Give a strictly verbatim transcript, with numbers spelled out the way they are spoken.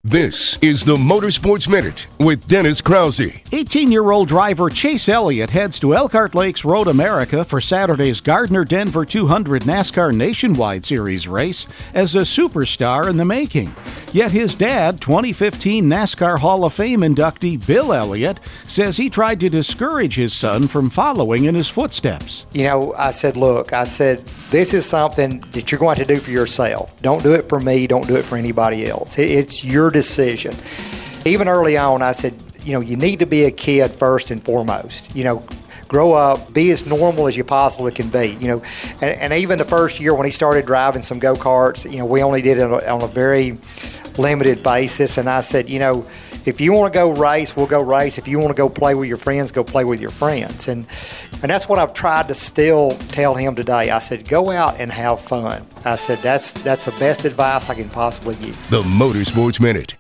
This is the Motorsports Minute with Dennis Krause. eighteen-year-old driver Chase Elliott heads to Elkhart Lakes Road America for Saturday's Gardner Denver two hundred NASCAR Nationwide Series race as a superstar in the making. Yet his dad, twenty fifteen NASCAR Hall of Fame inductee Bill Elliott, says he tried to discourage his son from following in his footsteps. You know, I said, look, I said, this is something that you're going to do for yourself. Don't do it for me. Don't do it for anybody else. It's your decision. Even early on, I said, you know, you need to be a kid first and foremost. You know, grow up, be as normal as you possibly can be. You know, and, and even the first year when he started driving some go-karts, you know, we only did it on a very limited basis. And I said, you know, if you want to go race, we'll go race. If you want to go play with your friends, go play with your friends. And and that's what I've tried to still tell him today. I said, go out and have fun. I said, that's that's the best advice I can possibly give. The Motorsports Minute.